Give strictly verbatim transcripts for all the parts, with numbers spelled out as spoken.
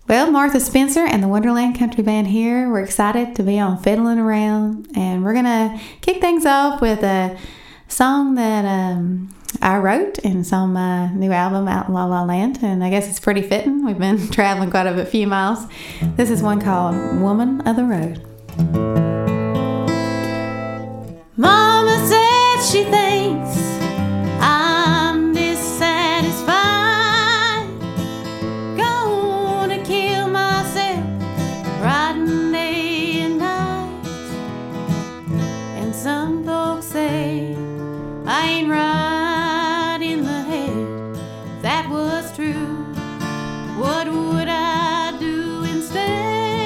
Well, Martha Spencer and the Wonderland Country Band here. We're excited to be on Fiddling Around, and we're going to kick things off with a song that um, I wrote, and it's on my new album, Out in La La Land, and I guess it's pretty fitting. We've been traveling quite a few miles. This is one called Woman of the Road. Mama said she thinks I'm dissatisfied, gonna kill myself riding day and night. And some folks say I ain't right in the head. If that was true, what would I do instead?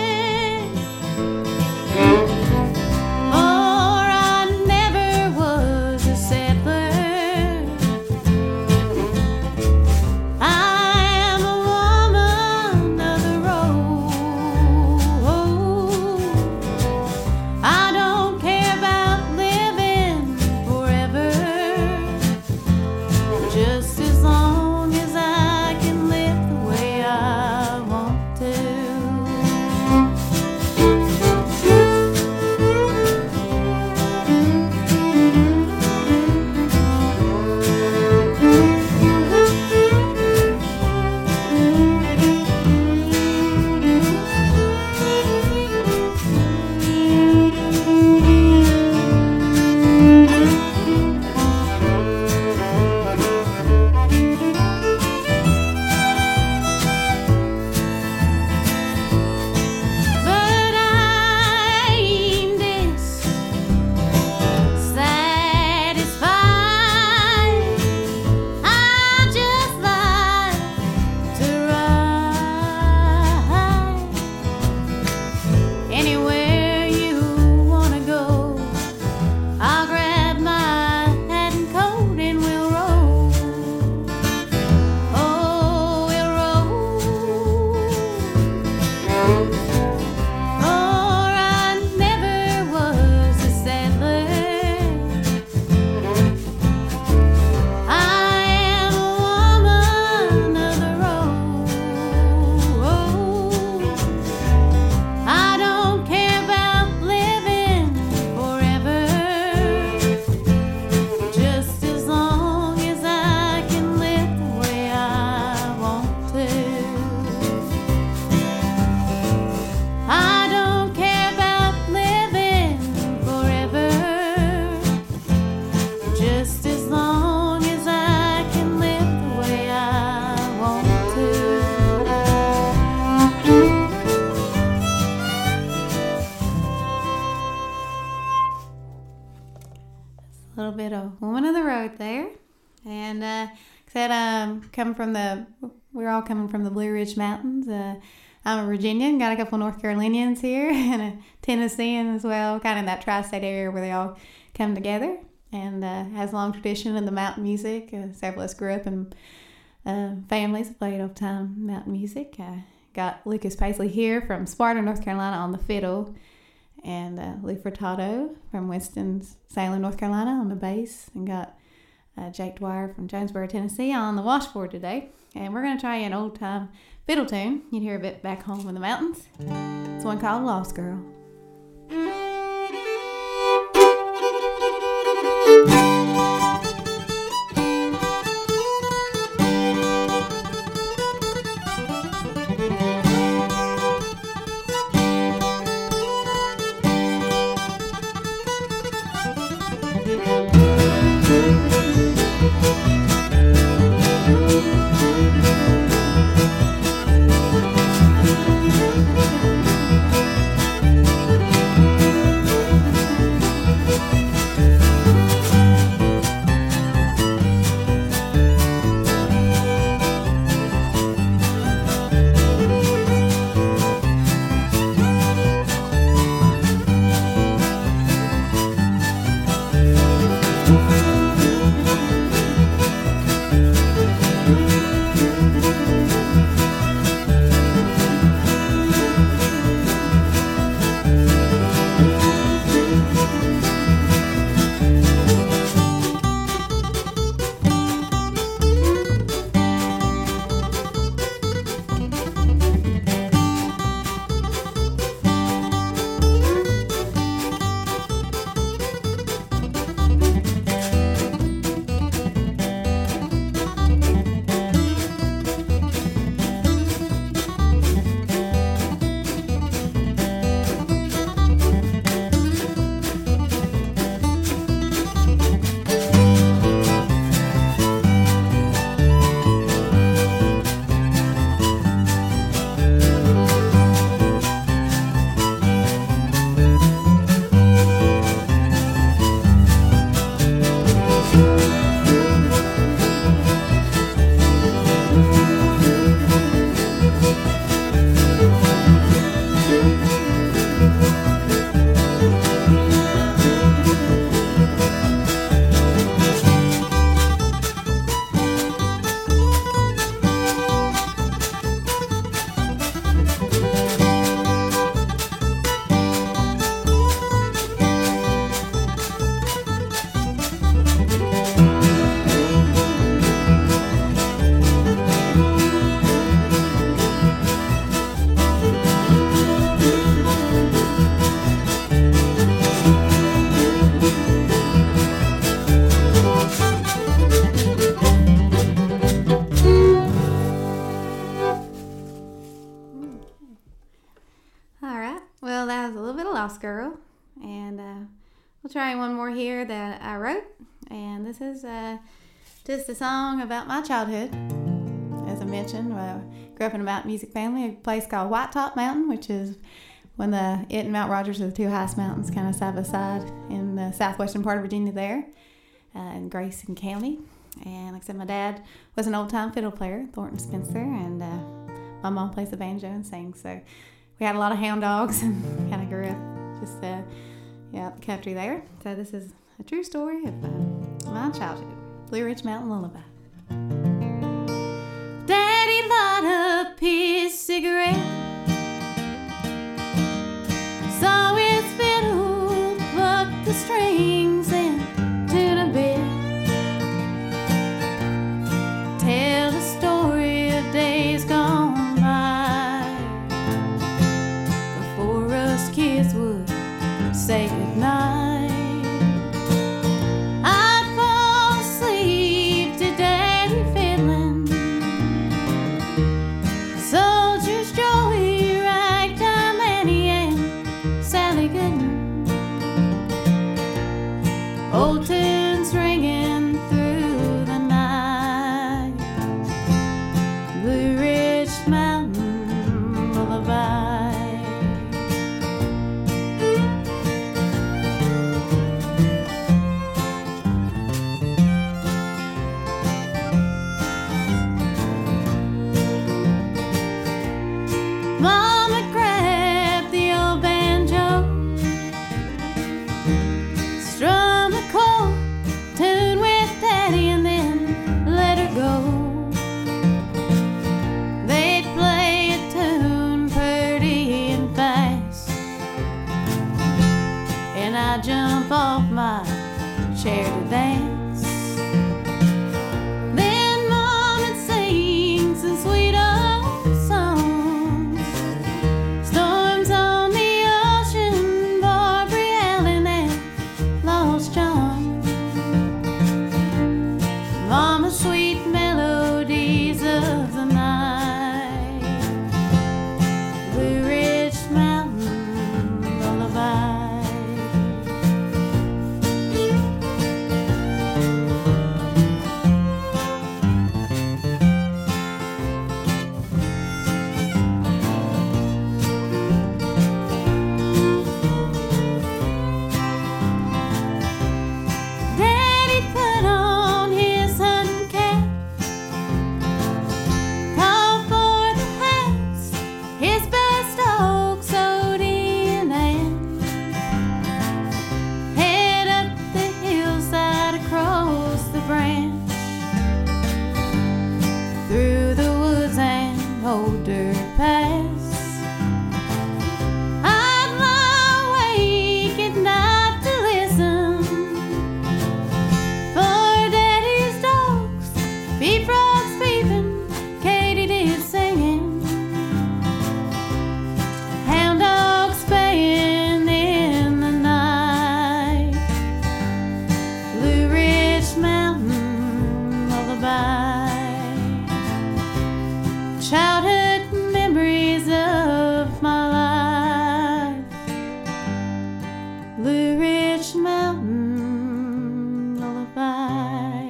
Little bit of Woman of the Road there, and uh, said um coming from the we're all coming from the Blue Ridge Mountains. Uh, I'm a Virginian, got a couple North Carolinians here, and a Tennessean as well, kind of in that tri-state area where they all come together, and uh, has a long tradition in the mountain music. Uh, several of us grew up in uh, families that played all the time mountain music. I got Lucas Paisley here from Sparta, North Carolina, on the fiddle, and uh, Lou Furtado from Winston-Salem, North Carolina, on the bass, and got uh, Jake Dwyer from Jonesboro, Tennessee, on the washboard today. And we're going to try an old-time fiddle tune you'd hear a bit back home in the mountains. It's one called Lost Girl. Lost Girl. And uh, we'll try one more here that I wrote. And this is uh, just a song about my childhood. As I mentioned, I grew up in a mountain music family, a place called White Top Mountain, which is when the it and Mount Rogers are the two highest mountains kind of side by side in the southwestern part of Virginia there, uh, in Grayson County. And like I said, my dad was an old-time fiddle player, Thornton Spencer, and uh, my mom plays the banjo and sings. So we had a lot of hound dogs and kind of grew up just uh, yeah, out the country there. So this is a true story of uh, my childhood. Blue Ridge Mountain Lullaby. Daddy light up his cigarette, saw his fiddle, plucked the strings and tune a bit. Tell the story of days gone by, before us kids would say goodnight. I'd fall asleep to Daddy fiddling, Soldier's Joy, Ragtime Annie, and Sally Gooden. Old tunes ringing through the night, Blue Ridge Mountain Lullaby. Mama grabbed the old banjo, strum a chord, tune with Daddy, and then let her go. They'd play a tune pretty and fast, and I'd jump off my chair to dance. Then Mom'd sing some sweet old songs, Storms on the Ocean, Barbary Allen, and Lost John. Mama's sweet melodies of the night, Blue Ridge Mountain Lullaby. Daddy put on his hunting cap, called for the hats, his best dog sewed in, and head up the hillside across the branch, through the woods and old dirt paths. I'd lie awake at night to listen for Daddy's dogs, beef frogs peeping, katydids singing, hound dogs baying in the night, Blue Ridge Mountain Lullaby. Childhood memories of my life, Blue Ridge Mountain Lullaby.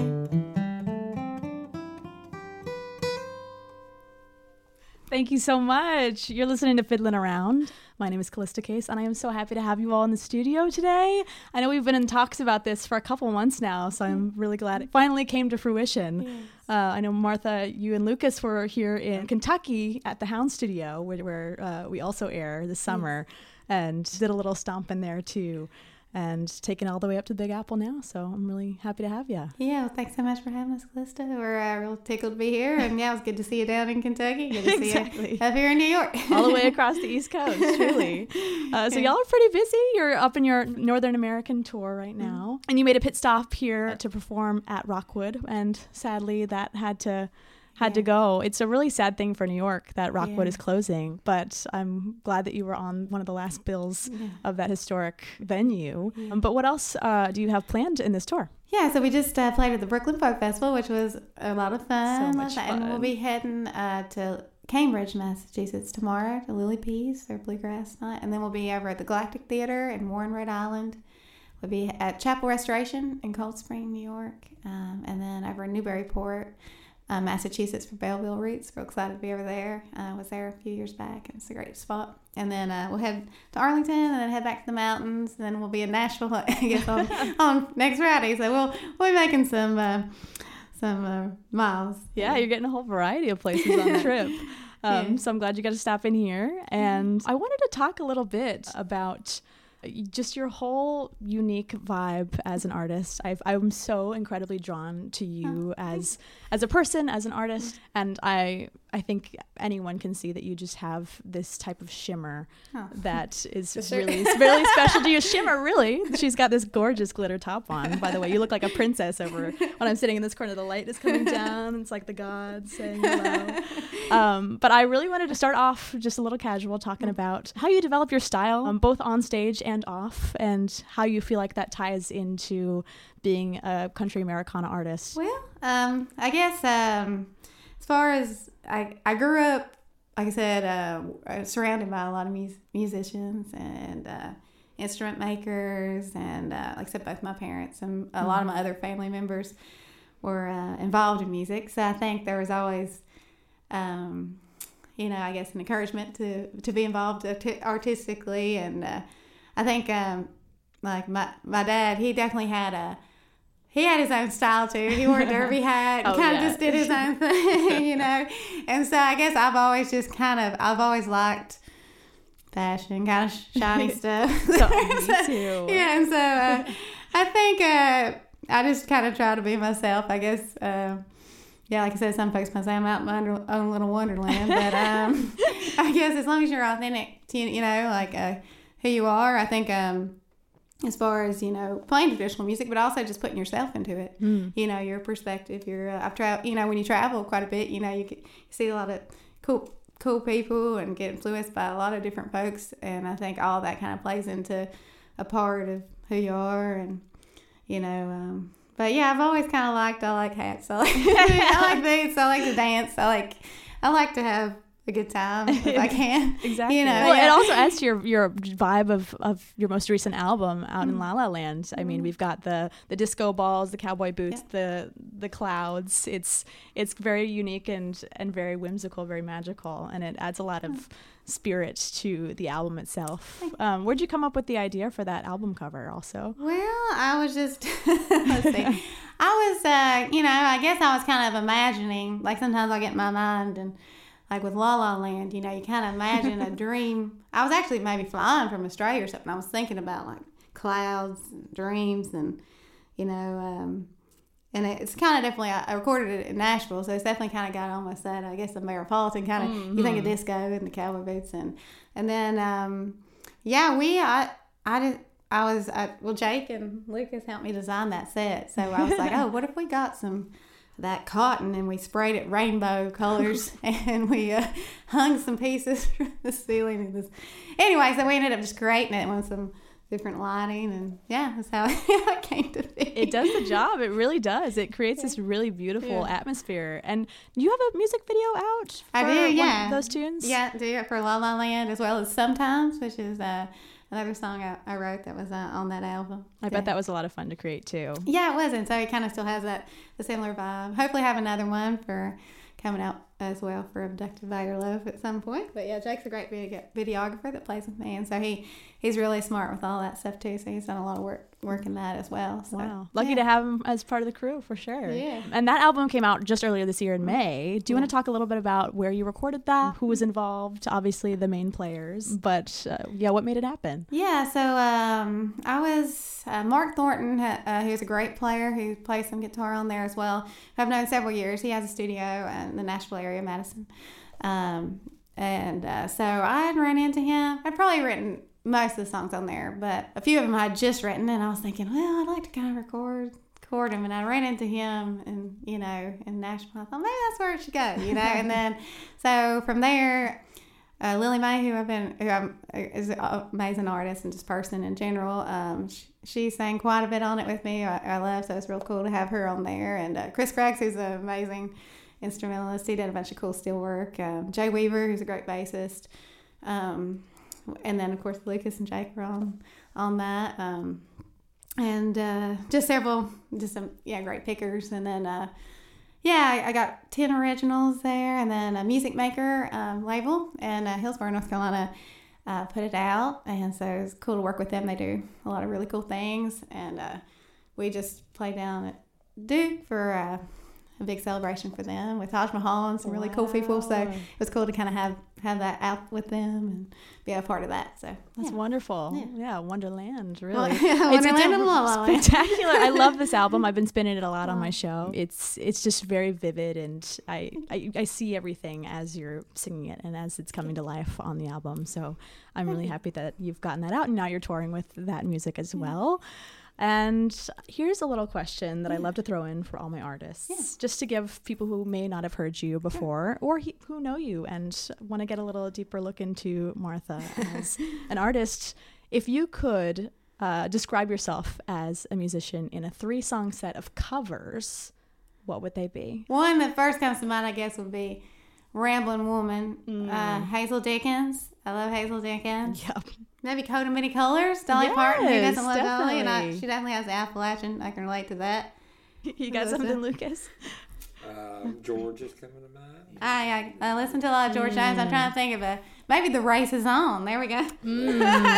Thank you so much. You're listening to Fiddlin' Around. My name is Callista Case, and I am so happy to have you all in the studio today. I know we've been in talks about this for a couple months now, so I'm really glad it finally came to fruition. Yes. Uh, I know, Martha, you and Lucas were here in Kentucky at the Hound Studio, where, where uh, we also air this summer, and did a little stomp in there too, and taken all the way up to the Big Apple now. So I'm really happy to have you. Yeah, well, thanks so much for having us, Callista. We're uh, real tickled to be here. And yeah, it was good to see you down in Kentucky. Good to Exactly. see you up here in New York. All the way across the East Coast, truly. Uh, so y'all are pretty busy. You're up in your Northern American tour right now. Mm-hmm. And you made a pit stop here to perform at Rockwood. And sadly, that had to had yeah. to go. It's a really sad thing for New York that Rockwood yeah. is closing, but I'm glad that you were on one of the last bills yeah. of that historic venue. Yeah. Um, but what else uh, do you have planned in this tour? Yeah, so we just uh, played at the Brooklyn Folk Festival, which was a lot of fun. So much fun. And we'll be heading uh, to Cambridge, Massachusetts tomorrow to Lily Pease, their bluegrass night. And then we'll be over at the Galactic Theater in Warren, Rhode Island. We'll be at Chapel Restoration in Cold Spring, New York. Um, and then over in Newburyport, uh, Massachusetts for Belleville Roots. Real excited to be over there. I uh, was there a few years back, and it's a great spot. And then uh, we'll head to Arlington and then head back to the mountains. And then we'll be in Nashville, I guess, on, on next Friday. So we'll, we'll be making some... Uh, some uh, miles. Yeah, you're getting a whole variety of places on the trip. Um, yeah. So I'm glad you got to stop in here. And I wanted to talk a little bit about just your whole unique vibe as an artist. I've, I'm so incredibly drawn to you oh, as as a person, as an artist, and I I think anyone can see that you just have this type of shimmer oh. that is really really special to you. Shimmer, really. She's got this gorgeous glitter top on. By the way, you look like a princess over when I'm sitting in this corner. The light is coming down. It's like the gods saying hello. Um, but I really wanted to start off just a little casual, talking about how you develop your style, um, both on stage and off, and how you feel like that ties into being a country Americana artist. Well, um, I guess um, as far as I, I grew up, like I said, uh, surrounded by a lot of mus- musicians and uh, instrument makers, and uh, like I said, both my parents and a mm-hmm. lot of my other family members were uh, involved in music. So I think there was always, um, you know, I guess an encouragement to to be involved art- artistically, and uh, I think um, like my my dad, he definitely had a he had his own style too. He wore a derby hat and oh, kind of yeah. just did his own thing, you know. And so I guess I've always just kind of I've always liked fashion, kind of shiny stuff. So, me too. Yeah, and so uh, I think uh, I just kind of try to be myself. I guess. Uh, Yeah, like I said, some folks might say I'm out in my under, own little wonderland, but um, I guess as long as you're authentic to, you know, like uh, who you are, I think um, as far as, you know, playing traditional music, but also just putting yourself into it, mm. you know, your perspective. Your, uh, I've traveled, you know, when you travel quite a bit, you know, you, get, you see a lot of cool cool people and get influenced by a lot of different folks, and I think all that kind of plays into a part of who you are, and, you know, um, but yeah, I've always kind of liked, I like hats, I like, I like boots, I like to dance, I like, I like to have a good time if I can. Exactly. You know, well, yeah. it also adds to your, your vibe of, of your most recent album out mm-hmm. in La La Land. I mm-hmm. mean, we've got the, the disco balls, the cowboy boots, yeah. the the clouds. It's it's very unique and, and very whimsical, very magical, and it adds a lot of mm-hmm. spirit to the album itself. Um, where'd you come up with the idea for that album cover also? Well, I was just, let's see. I was, uh, you know, I guess I was kind of imagining, like sometimes I get in my mind and like with La La Land, you know, you kind of imagine a dream. I was actually maybe flying from Australia or something. I was thinking about like clouds and dreams and, you know, um, and it's kind of definitely, I recorded it in Nashville, so it's definitely kind of got almost that, I guess, the Metropolitan kind of, mm-hmm. you think of disco and the cowboy boots. And and then, um, yeah, we, I, I did, I was, I, well, Jake and Lucas helped me design that set. So I was like, oh, what if we got some that cotton and we sprayed it rainbow colors and we uh, hung some pieces from the ceiling and this. Anyway, so we ended up just creating it with some different lighting, and yeah, that's how it came to be. It does the job. It really does. It creates yeah. this really beautiful yeah. atmosphere. And you have a music video out for I do, yeah. one of those tunes? Yeah, I do it for La La Land, as well as Sometimes, which is uh, another song I, I wrote that was uh, on that album. I yeah. bet that was a lot of fun to create too. Yeah, it was, and so it kind of still has that a similar vibe. Hopefully have another one for coming out as well for Abducted by Your Love at some point. But yeah, Jake's a great video- videographer that plays with me, and so he he's really smart with all that stuff too, so he's done a lot of work work in that as well. So, wow. Lucky yeah. to have him as part of the crew for sure. Yeah. And that album came out just earlier this year in May. Do you yeah. want to talk a little bit about where you recorded that, who was involved, obviously the main players, but uh, yeah, what made it happen? Yeah, so um, I was, uh, Mark Thornton, uh, who's a great player who plays some guitar on there as well. I've known several years. He has a studio in the Nashville area, Madison. Um, and uh, so I had run into him. I'd probably written most of the songs on there, but a few of them I'd just written, and I was thinking, well, I'd like to kind of record record him, and I ran into him, and you know, in Nashville. I thought maybe that's where it should go, you know. And then, so from there, uh, Lily Mae, who I've been, who I'm, is an amazing artist and just person in general. Um, she, she sang quite a bit on it with me. I, I love, so it's real cool to have her on there. And uh, Chris Craggs, who's an amazing instrumentalist. He did a bunch of cool steel work. Um, Jay Weaver, who's a great bassist. Um, and then, of course, Lucas and Jake were on, on that. Um, and uh, just several, just some, yeah, great pickers. And then, uh, yeah, I, I got ten originals there. And then a Music Maker um, label in uh, Hillsborough, North Carolina, uh, put it out. And so it was cool to work with them. They do a lot of really cool things. And uh, we just played down at Duke for uh, a big celebration for them with Taj Mahal and some really wow. cool people. So it was cool to kind of have, have that out with them and be a part of that. So that's yeah. wonderful. Yeah. yeah, Wonderland, really. Well, yeah, it's Wonderland and La La Land. Spectacular. I love this album. I've been spinning it a lot on my show. It's it's just very vivid, and I, I, I see everything as you're singing it and as it's coming to life on the album. So I'm really happy that you've gotten that out, and now you're touring with that music as well. And here's a little question that yeah. I love to throw in for all my artists, yeah. just to give people who may not have heard you before sure. or he, who know you and want to get a little deeper look into Martha as an artist. If you could uh, describe yourself as a musician in a three-song set of covers, what would they be? One that first comes to mind, I guess, would be Ramblin' Woman, mm. uh, Hazel Dickens. I love Hazel Dickens. Yep. Maybe Coat of Many Colors, Dolly yes, Parton. Who doesn't love definitely. Dolly? And I, she definitely has the Appalachian. I can relate to that. You got something, Lucas? Um, George is coming to mind. I, I I listen to a lot of George mm. Jones. I'm trying to think of a maybe The Race Is On. There we go. Mm.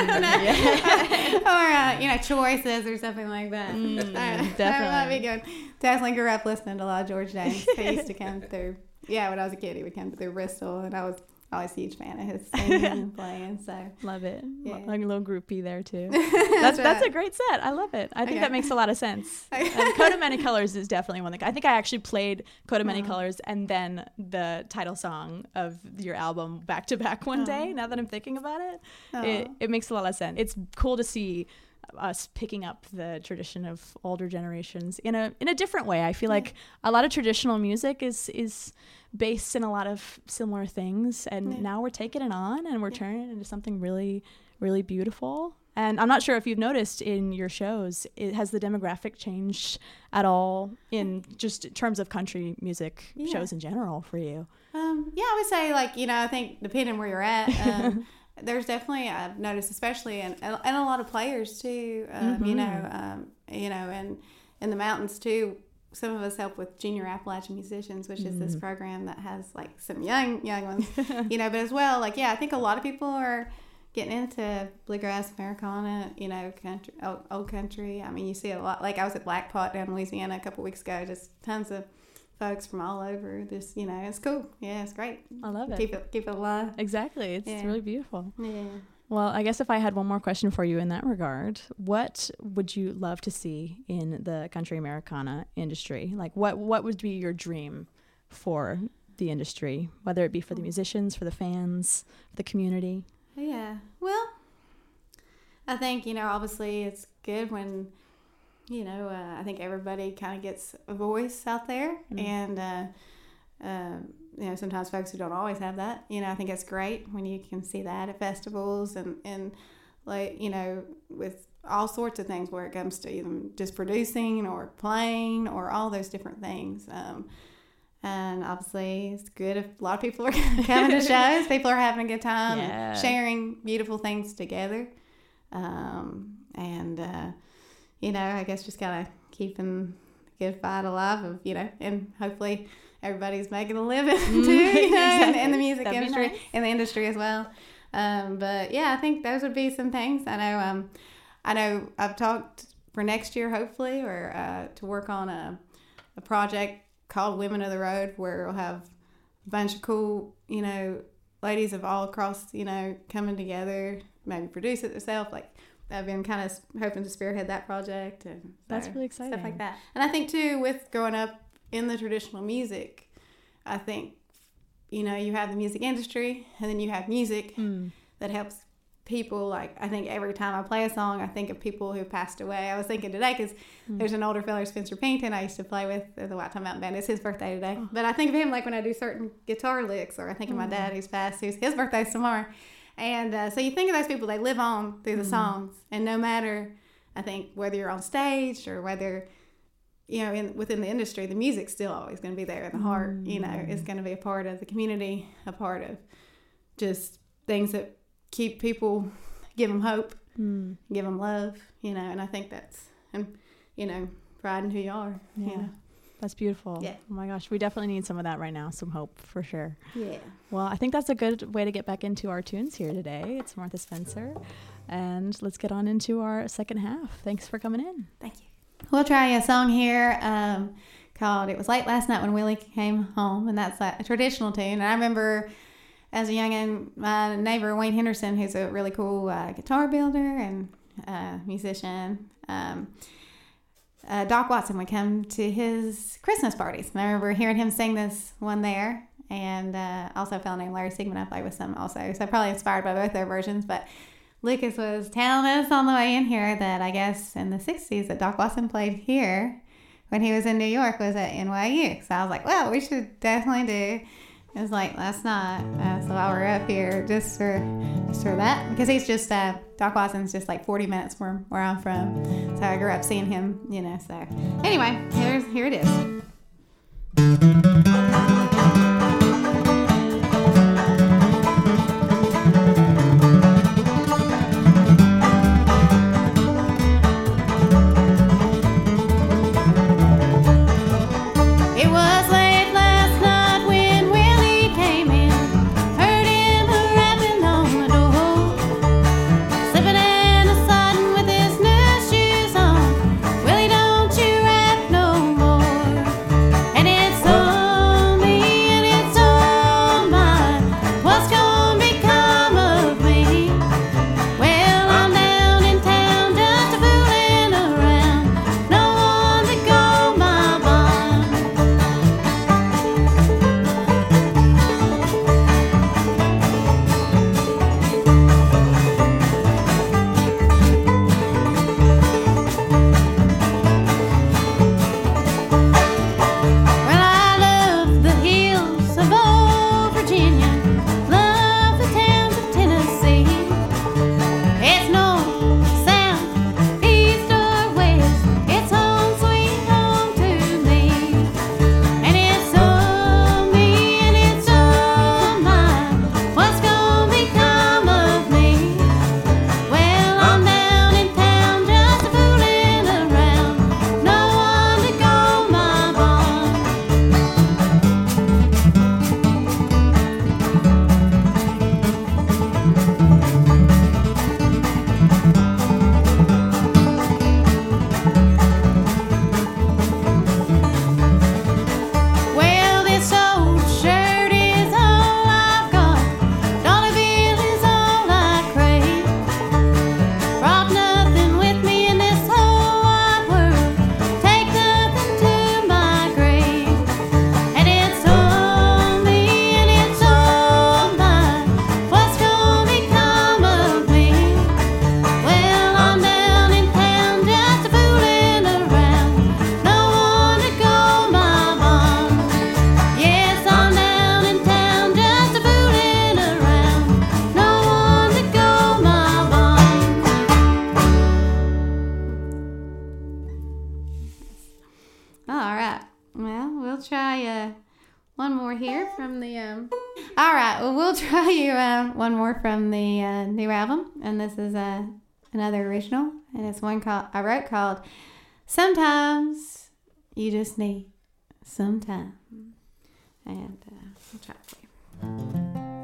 yeah. Or uh, you know, Choices or something like that. Mm, uh, definitely. That might be good. Definitely grew up listening to a lot of George Jones. He used to come through. Yeah, when I was a kid, he would come through Bristol, and I was always a huge fan of his singing and playing. So love it. Yeah. Like a little groupie there too. that's that's, right. that's a great set. I love it. I think okay. that makes a lot of sense. And Coat of Many Colors is definitely one that I think I actually played Coat of Many oh. Colors and then the title song of your album back to back one oh. day. Now that I'm thinking about it, oh. it it makes a lot of sense. It's cool to see us picking up the tradition of older generations in a in a different way. I feel yeah. like a lot of traditional music is is based in a lot of similar things, and yeah. now we're taking it on and we're yeah. turning it into something really, really beautiful. And I'm not sure if you've noticed in your shows, it has the demographic changed at all in just terms of country music yeah. shows in general for you? Um, yeah, I would say, like, you know, I think depending where you're at, um, there's definitely, I've noticed, especially, and and a lot of players too, um, mm-hmm. you know, um, you know, and in the mountains too. Some of us help with Junior Appalachian Musicians, which is mm. this program that has like some young young ones, you know, but as well, like, yeah, I think a lot of people are getting into bluegrass, Americana, you know, country, old, old country. I mean, you see it a lot. Like, I was at Black Pot down in Louisiana a couple weeks ago, just tons of folks from all over. This, you know, it's cool. Yeah, it's great. I love it. Keep it, keep it alive. Exactly. It's yeah. really beautiful. Yeah. Well, I guess if I had one more question for you in that regard, what would you love to see in the country Americana industry? Like, what, what would be your dream for the industry, whether it be for the musicians, for the fans, for the community? Yeah. Well, I think, you know, obviously it's good when, you know, uh, I think everybody kind of gets a voice out there. Mm-hmm. And, uh, um, you know, sometimes folks who don't always have that, you know, I think it's great when you can see that at festivals and, and like, you know, with all sorts of things where it comes to even just producing or playing or all those different things. Um, and obviously it's good if a lot of people are coming to shows. People are having a good time, yeah. sharing beautiful things together. Um, and, uh, you know, I guess just kind of keeping the good fight alive of, you know, and hopefully everybody's making a living too, you know, exactly. in, in the music That'd industry, nice. in the industry as well. Um, but yeah, I think those would be some things. I know, um, I know I've talked for next year, hopefully, or uh, to work on a, a project called Women of the Road, where we'll have a bunch of cool, you know, ladies of all across, you know, coming together, maybe produce it themselves. Like, I've been kind of hoping to spearhead that project. And so, that's really exciting. Stuff like that. And I think too, with growing up in the traditional music, I think, you know, you have the music industry and then you have music mm. that helps people. Like, I think every time I play a song, I think of people who passed away. I was thinking today, because mm. there's an older fellow, Spencer Pennington, I used to play with at the White Top Mountain Band. It's his birthday today. Oh. But I think of him like when I do certain guitar licks, or I think of my dad who's passed, who's his birthday's tomorrow. And uh, so you think of those people, they live on through the mm. songs. And no matter, I think, whether you're on stage or whether you know, in within the industry, the music's still always going to be there in the heart. Mm. You know, it's going to be a part of the community, a part of just things that keep people, give them hope, Mm. give them love. You know, and I think that's, and you know, pride in who you are. Yeah. You know? That's beautiful. Yeah. Oh my gosh, we definitely need some of that right now, some hope for sure. Yeah. Well, I think that's a good way to get back into our tunes here today. It's Martha Spencer. And let's get on into our second half. Thanks for coming in. Thank you. We'll try a song here um, called It Was Late Last Night When Willie Came Home. And that's a, a traditional tune. And I remember as a youngin', my neighbor, Wayne Henderson, who's a really cool uh, guitar builder and uh, musician, um, Uh, Doc Watson would come to his Christmas parties. And I remember hearing him sing this one there. And uh, also a fellow named Larry Sigmund I played with some also. So probably inspired by both their versions. But Lucas was telling us on the way in here that I guess in the sixties that Doc Watson played here when he was in New York was at N Y U. So I was like, well, we should definitely do. It was like last night. Uh, so while we're up here, just for just for that. Because he's just, uh, Doc Watson's just like forty minutes from where I'm from. So I grew up seeing him, you know. So anyway, here's, here it is. It was late last night when Willie came in. Heard him rapping on the door, slipping and a sliding with his new shoes on. Willie, don't you rap no more. And it's on me and it's on mine. What's gonna become of me? Well, I'm down in town just a fooling around. No one to go my bond. Well, I love the hills of old Virginia, love the towns of Tennessee. It's north, south, east or west, it's home sweet home to me. And it's on me and it's on mine. What's gonna become of me? Well, I'm down in town just a fooling around. No one to go my bond. Well, this old shirt is all I've got. Dollar bill is all I crave. Brought nothing with me in this whole wide world. Take nothing to my grave. And it's on me and it's on mine. What's gonna become of me? Well, I'm down in town just a fooling around. No one to go my bond. Yes, I'm down in town just a fooling around. No one to go my bond. All right. Well, we'll try uh, one more here from the. Um... All right. Well, we'll try you uh, one more from the uh, new album, and this is uh, another original, and it's one called I wrote called "Sometimes You Just Need Some Time," and uh, we'll try it for you.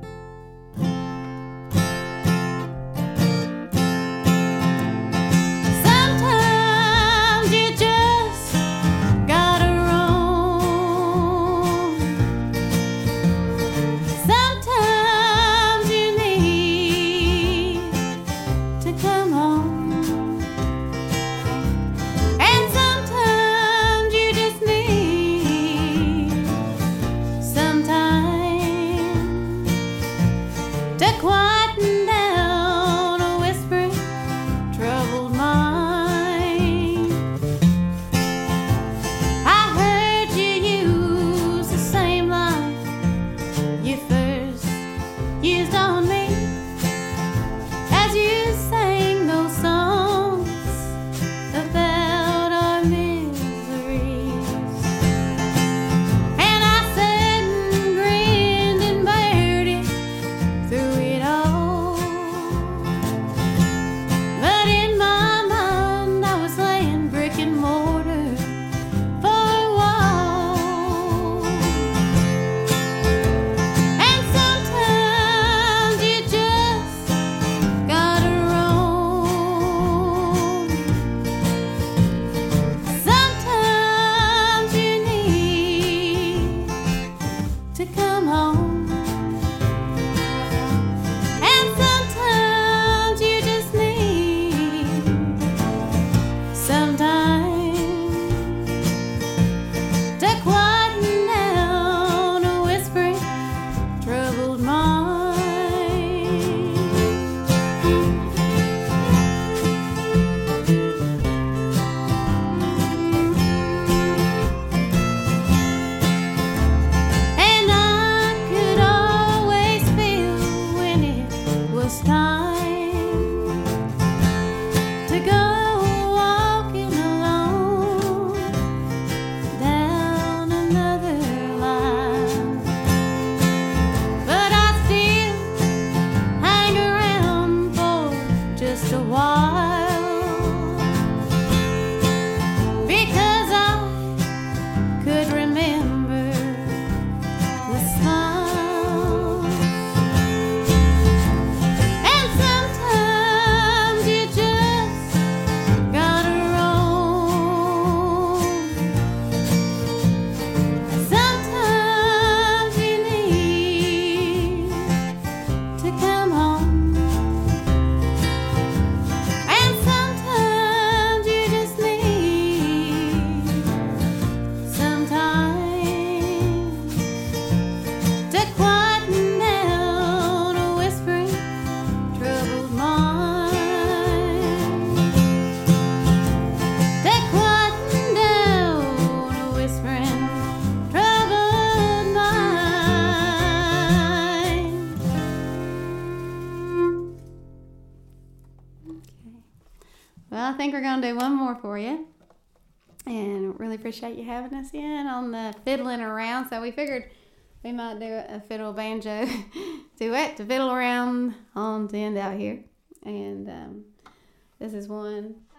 Sometimes you just gotta roam. Sometimes you need to come home. And sometimes you just need some time to quieten down a whispering, troubled mind. I heard you use the same line you first used on me as you sang those songs about our misery. Well, I think we're going to do one more for you. And really appreciate you having us in on the fiddling around. So we figured we might do a fiddle banjo duet to fiddle around on the end out here. And um, this is one